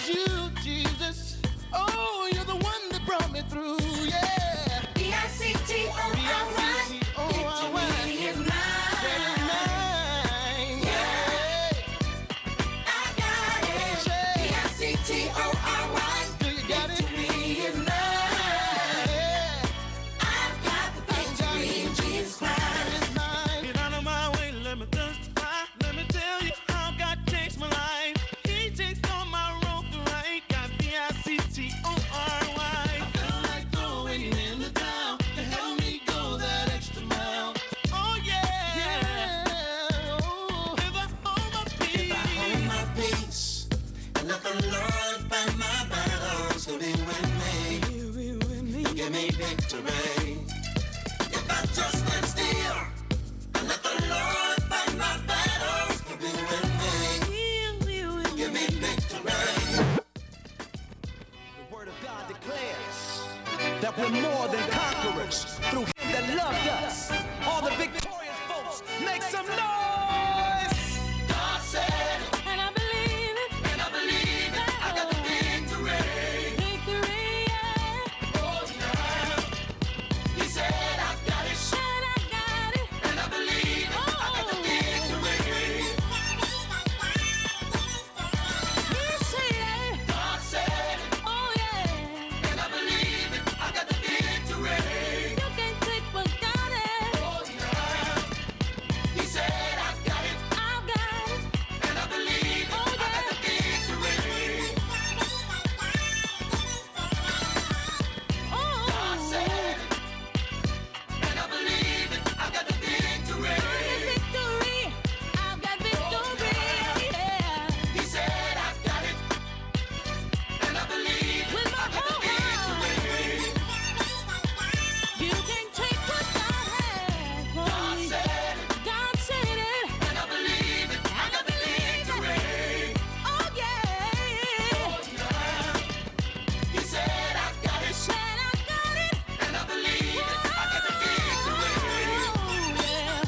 you, Jesus. Oh, you're the one that brought me through, yeah. B-I-C-T-O-R-Y. Victory is mine. Yeah. I got it. B-I-C-T-O-R-Y. Do you got it? Victory is mine. I've got the victory in Jesus Christ. Get out of my way, let me testify. Let me tell you how God changed my life. He takes all my road to right. Got B-I-C-T-O-R-Y. I felt like throwing in the towel to help me go that extra mile. Oh yeah. Oh. If I hold my peace and let the Lord fight my battles, He'll be with me. Give me victory. If I just stand still and let the Lord fight my battles, He'll be with me. Give me victory. The word of God declares that we're more than conquerors through Him that loved us. All the victorious folks, make some noise! God said, And I believe it. and I believe it. I got the victory. Victory, yeah. Oh yeah. He said, I've got it. And I got it. And I believe it. I got the victory. You say it. God said, Oh, yeah. and I believe it. I got the victory. You can't take what's got it. Oh yeah. He said, I've got it. I've got it. And I believe it. Oh, I got the victory. Oh. God said, and I believe it. I got the victory. Victory. I've got victory. Yeah. He said, I've got it. And I believe it. With my I got the whole heart. victory. You can't take what God has for God me. said, God said it. and I believe it. I got the victory. Oh, yeah. He said, I've got it. Said I got it. And I believe it. I got the victory. Oh, yeah.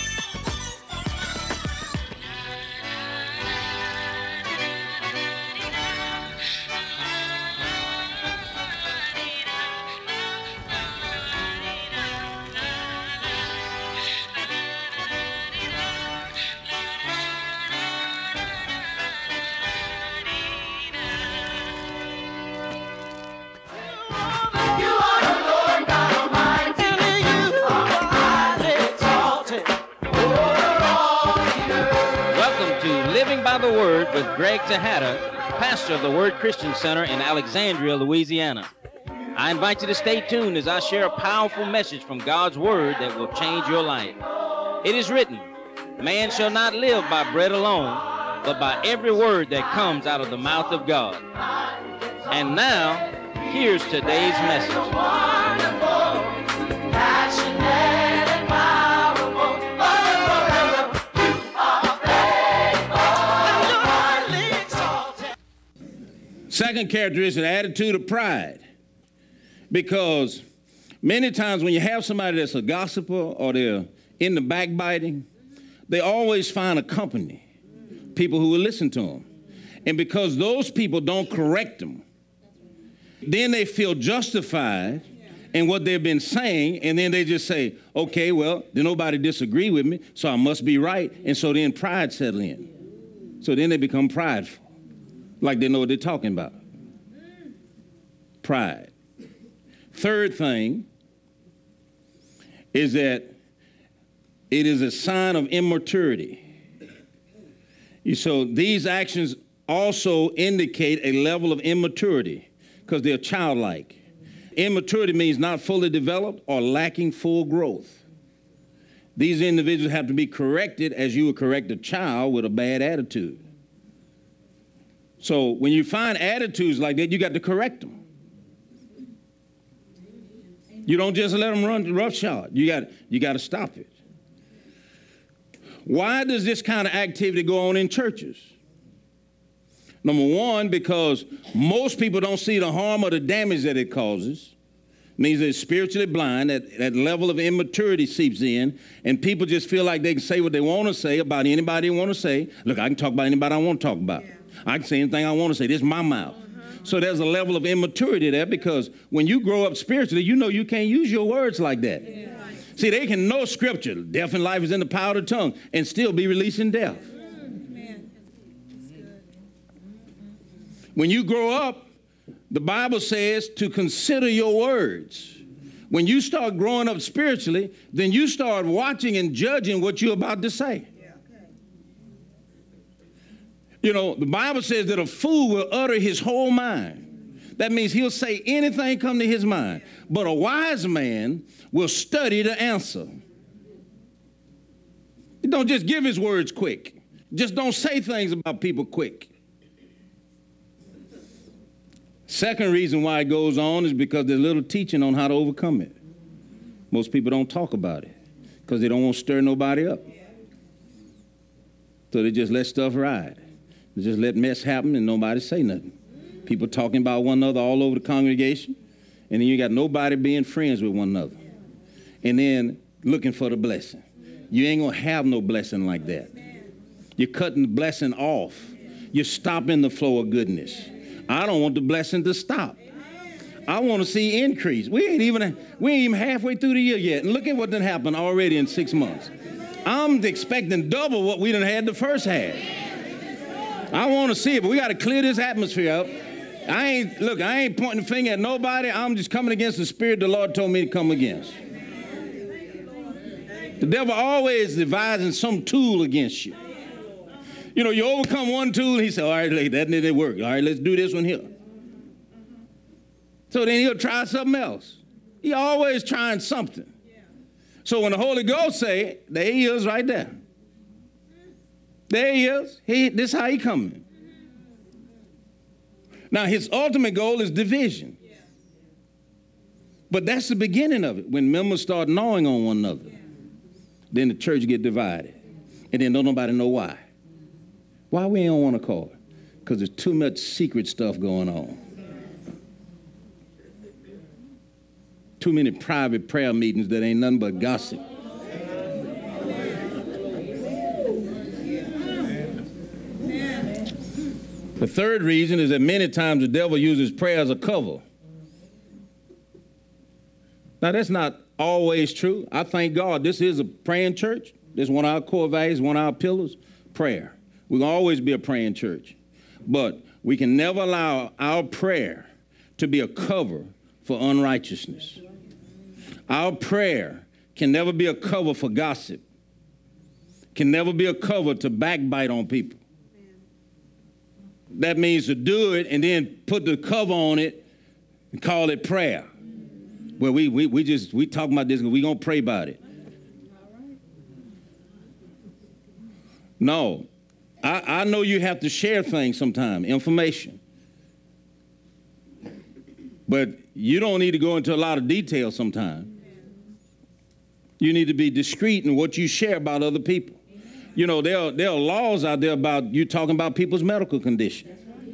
Welcome to Living by the Word with Greg Tejada, pastor of the Word Christian Center in Alexandria, Louisiana. I invite you to stay tuned as I share a powerful message from God's Word that will change your life. It is written, man shall not live by bread alone, but by every word that comes out of the mouth of God. And now, here's today's message. Second characteristic, the attitude of pride. Because many times when you have somebody that's a gossiper or they're in the backbiting, they always find a company, people who will listen to them. And because those people don't correct them, then they feel justified in what they've been saying, and then they just say, okay, well, then nobody disagree with me, so I must be right. And so then pride settle in. So then they become prideful, like they know what they're talking about. Pride. Third thing is that it is a sign of immaturity. So these actions also indicate a level of immaturity because they're childlike. Immaturity means not fully developed or lacking full growth. These individuals have to be corrected as you would correct a child with a bad attitude. So when you find attitudes like that, you got to correct them. You don't just let them run roughshod. You got to stop it. Why does this kind of activity go on in churches? Number one, because most people don't see the harm or the damage that it causes. It means they're spiritually blind, that level of immaturity seeps in, and people just feel like they can say what they want to say about anybody they want to say. Look, I can talk about anybody I want to talk about. Yeah. I can say anything I want to say. This is my mouth. So there's a level of immaturity there, because when you grow up spiritually, you know you can't use your words like that. See, they can know scripture. Death and life is in the power of the tongue, and still be releasing death. When you grow up, the Bible says to consider your words. When you start growing up spiritually, then you start watching and judging what you're about to say. You know, the Bible says that a fool will utter his whole mind. That means he'll say anything come to his mind. But a wise man will study the answer. He don't just give his words quick. Just don't say things about people quick. Second reason why it goes on is because there's little teaching on how to overcome it. Most people don't talk about it because they don't want to stir nobody up. So they just let stuff ride. They just let mess happen and nobody say nothing. People talking about one another all over the congregation, and then you got nobody being friends with one another. And then looking for the blessing. You ain't gonna have no blessing like that. You're cutting the blessing off. You're stopping the flow of goodness. I don't want the blessing to stop. I want to see increase. We ain't even halfway through the year yet, and look at what done happened already in 6 months. I'm expecting double what we done had the first half. I want to see it, but we got to clear this atmosphere up. I ain't pointing the finger at nobody. I'm just coming against the spirit the Lord told me to come against. The devil always devising some tool against you. You know, you overcome one tool, and he said, all right, that didn't work. All right, let's do this one here. So then he'll try something else. He always trying something. So when the Holy Ghost say, there he is right there. There he is. This is how he coming. Now, his ultimate goal is division. But that's the beginning of it. When members start gnawing on one another, then the church get divided. And then don't nobody know why. Why we ain't on one accord? Because there's too much secret stuff going on. Too many private prayer meetings that ain't nothing but gossip. The third reason is that many times the devil uses prayer as a cover. Now, that's not always true. I thank God this is a praying church. This is one of our core values, one of our pillars, prayer. We're going to always be a praying church. But we can never allow our prayer to be a cover for unrighteousness. Our prayer can never be a cover for gossip. Can never be a cover to backbite on people. That means to do it and then put the cover on it and call it prayer. Well, we talk about this and we're going to pray about it. No. I know you have to share things sometime, information. But you don't need to go into a lot of detail sometimes. You need to be discreet in what you share about other people. You know, there are laws out there about you talking about people's medical condition.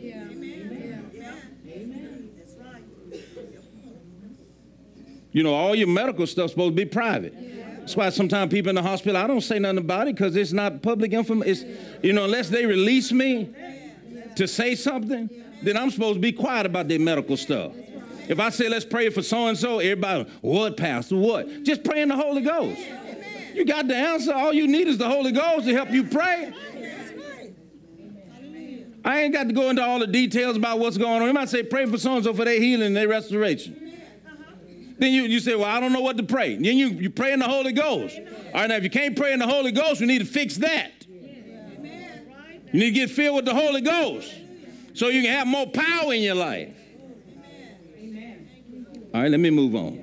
You know, all your medical stuff's supposed to be private. That's why sometimes people in the hospital, I don't say nothing about it because it's not public information. You know, unless they release me to say something, then I'm supposed to be quiet about their medical stuff. If I say, let's pray for so-and-so, everybody, what, Pastor, what? Just pray in the Holy Ghost. You got the answer. All you need is the Holy Ghost to help you pray. I ain't got to go into all the details about what's going on. You might say, pray for so-and-so for their healing and their restoration. Then you say, well, I don't know what to pray. Then you pray in the Holy Ghost. All right, now, if you can't pray in the Holy Ghost, we need to fix that. You need to get filled with the Holy Ghost so you can have more power in your life. All right, let me move on.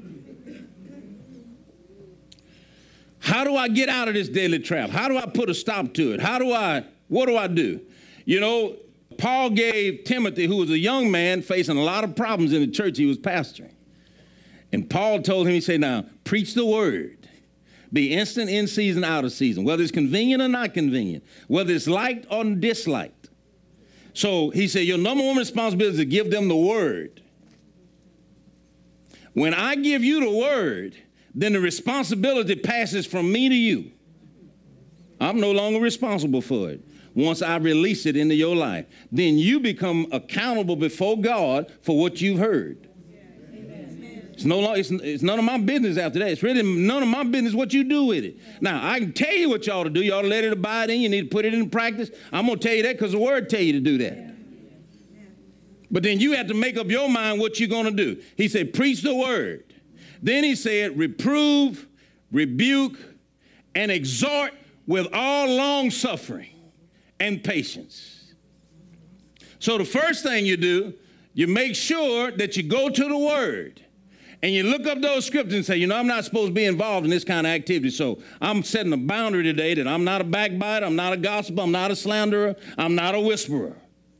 How do I get out of this daily trap? How do I put a stop to it? What do I do? You know, Paul gave Timothy, who was a young man facing a lot of problems in the church he was pastoring. And Paul told him, he said, now, preach the word. Be instant in season, out of season, whether it's convenient or not convenient, whether it's liked or disliked. So he said, your number one responsibility is to give them the word. When I give you the word, then the responsibility passes from me to you. I'm no longer responsible for it. once I release it into your life. Then you become accountable before God for what you've heard. It's no longer, it's none of my business after that. It's really none of my business what you do with it. Now, I can tell you what you ought to do. You ought to let it abide in. You need to put it into practice. I'm going to tell you that because the word tell you to do that. But then you have to make up your mind what you're going to do. He said, preach the word. Then he said, reprove, rebuke, and exhort with all long suffering and patience. So the first thing you do, you make sure that you go to the word and you look up those scriptures and say, you know, I'm not supposed to be involved in this kind of activity. So I'm setting a boundary today that I'm not a backbiter, I'm not a gossiper, I'm not a slanderer, I'm not a whisperer.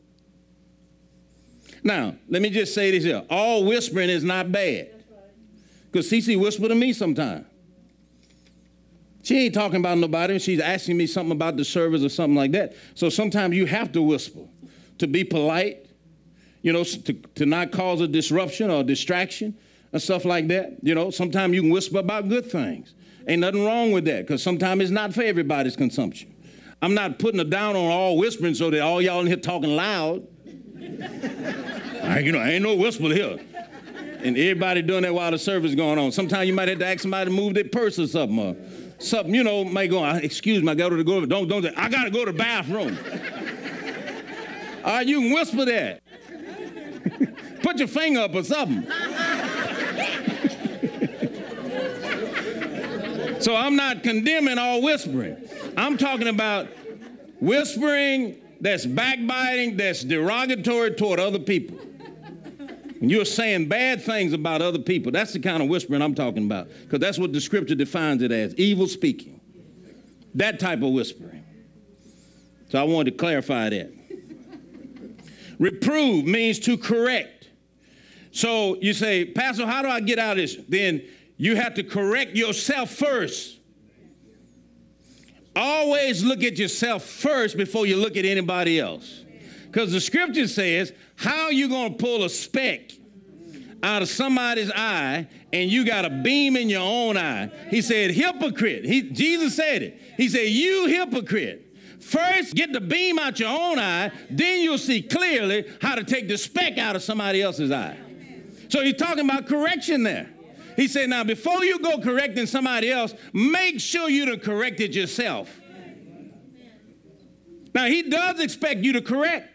Now, let me just say this here. All whispering is not bad. Because Cece whispered to me sometimes. She ain't talking about nobody. She's asking me something about the service or something like that. So sometimes you have to whisper to be polite, you know, to not cause a disruption or a distraction and stuff like that. You know, sometimes you can whisper about good things. Ain't nothing wrong with that because sometimes it's not for everybody's consumption. I'm not putting it down on all whispering so that all y'all in here talking loud. You know, ain't no whisper here. And everybody doing that while the service is going on. Sometimes you might have to ask somebody to move their purse or something. Or something, you know, might go, excuse me, I got to go. Don't say, I got to go to the bathroom. All right, you can whisper that. Put your finger up or something. So I'm not condemning all whispering. I'm talking about whispering that's backbiting, that's derogatory toward other people. When you're saying bad things about other people, that's the kind of whispering I'm talking about, because that's what the scripture defines it as, evil speaking. That type of whispering. So I wanted to clarify that. Reprove means to correct. So you say, Pastor, how do I get out of this? Then you have to correct yourself first. Always look at yourself first before you look at anybody else. Because the scripture says, how are you going to pull a speck out of somebody's eye and you got a beam in your own eye? He said, hypocrite. Jesus said it. He said, you hypocrite. First, get the beam out your own eye, then you'll see clearly how to take the speck out of somebody else's eye. So he's talking about correction there. He said, now, before you go correcting somebody else, make sure you done corrected yourself. Now, he does expect you to correct.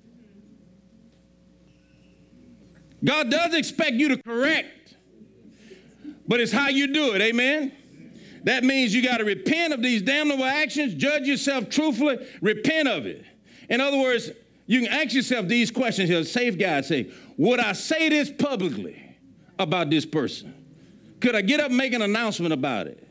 God does expect you to correct, but it's how you do it, amen? That means you got to repent of these damnable actions, judge yourself truthfully, repent of it. In other words, you can ask yourself these questions here, safeguard, say, would I say this publicly about this person? Could I get up and make an announcement about it?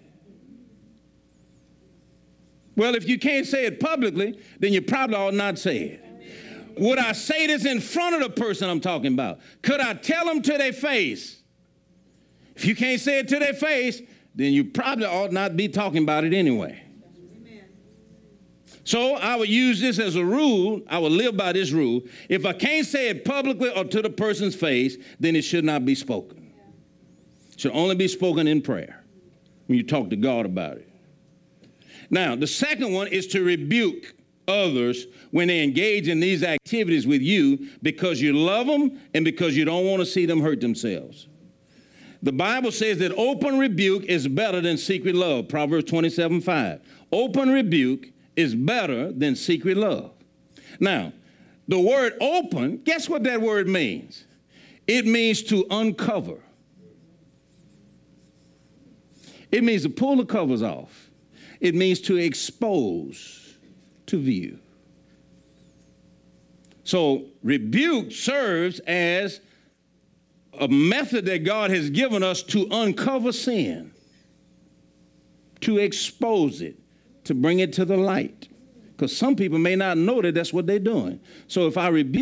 Well, if you can't say it publicly, then you probably ought not say it. Would I say this in front of the person I'm talking about? Could I tell them to their face? If you can't say it to their face, then you probably ought not be talking about it anyway. Amen. So I would use this as a rule. I would live by this rule. If I can't say it publicly or to the person's face, then it should not be spoken. It should only be spoken in prayer when you talk to God about it. Now, the second one is to rebuke others when they engage in these activities with you because you love them and because you don't want to see them hurt themselves. The Bible says that open rebuke is better than secret love. Proverbs 27:5. Open rebuke is better than secret love. Now, the word open, guess what that word means? It means to uncover. It means to pull the covers off. It means to expose to view. So rebuke serves as a method that God has given us to uncover sin, to expose it, to bring it to the light. Because some people may not know that that's what they're doing. So if I rebuke